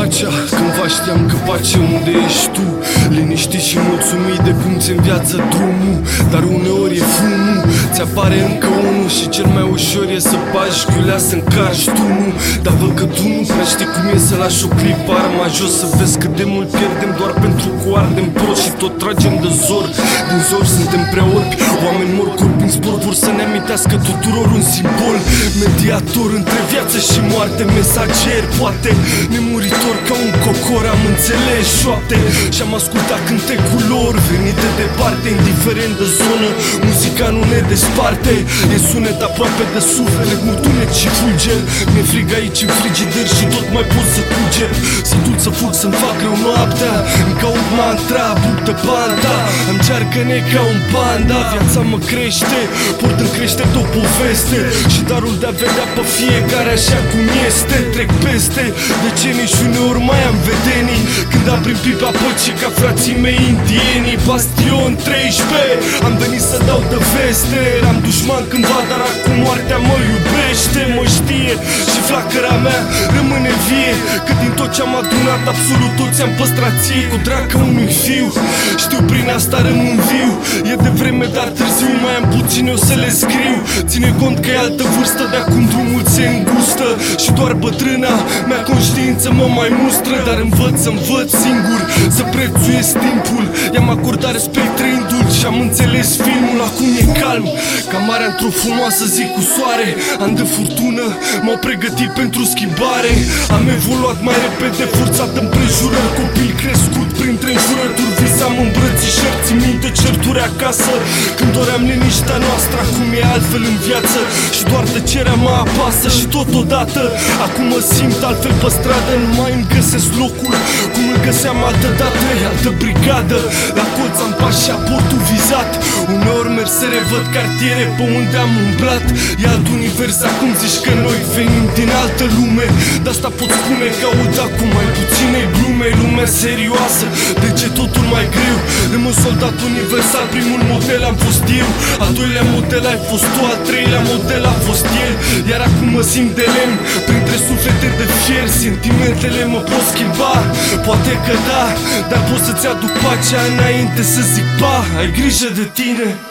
pacea, cândva știam că pace unde ești tu, liniștit și mulțumit de cum ți-în viață drumul. Dar uneori e fumul, ți-apare încă unul și cel mai ușor e să bagi chiulea să încarci tu nu. Dar văd că tu nu prea știi cum e să lași o clipă arma jos, să vezi cât de mult pierdem doar pentru că o ardem prost și tot tragem de zor. Din zor suntem prea orbi, oameni mor corpi în zbor, vor să ne amintească tuturor un simbol, mediator între viață și moarte, mesager, poate nemuritor ca un cocor. Am înțeles șoapte și-am ascultat cântecul lor venit de departe, indiferent de zonă, muzica nu ne desparte. E sunet aproape de suflet, nu tunet și fulger. Mi-e frig aici în frigider și tot mai pot să cuget. Sătul să fug să-mi fac rău noaptea, îmi caut mantra, buptă banda, îmi cearcă-ne ca un panda. Viața mă crește, port în creștet o poveste și darul de a vedea pe fiecare așa cum este. Trec peste decenii și uneori mai am vedenii, când aprim pipa păcii ca frații mei indienii. Bastion 13, am venit să dau de veste. Eram dușman cândva, dar acum moartea mă iubește, mă știe și flacăra mea rămâne vie. Că din tot ce-am adunat, absolut tot ți-am păstrat ție, cu dracă unui fiu. Știu prin asta rămân viu, e de vreme dar târziu, mai am puțin eu să le scriu. Ține cont că e altă vârstă, de acum drumul se îngustă și doar bătrâna mea conștiință mă mai mustră. Dar învăț să învăț singur, să prețuiesc timpul. I-am acordat respect trăindu-l și am înțeles filmul. Acum e calm, ca marea într-o frumoasă zi cu soare. An de furtună m-au pregătit pentru schimbare. Am evoluat mai repede, forțat împrejurări, copil crescut printre înjurături. Visam îmbrățișări, țin minte certuri acasă, când doream liniștea noastră. Acum e altfel în viață și doar tăcerea mă apasă. Și totodată acum mă simt altfel pe stradă, nu mai îmi găsesc locul cum îl găseam altă dată. E altă brigadă, la colț am pașaportul vizat. Uneori merg să revăd cartiere pe unde am umblat. E alt univers, acum zici că noi venim din altă lume. De asta pot spune că aud acum mai puține glume. Lumea serioasă, de ce totul mai greu? Rămân soldat universal, primul model am fost eu, al doilea model ai fost tu, al treilea model a fost el. Iar acum mă simt de lemn, printre suflete de fier. Sentimentele mă pot schimba, poate că da, dar pot să-ți aduc pacea înainte să zic pa. Ai grijă de tine.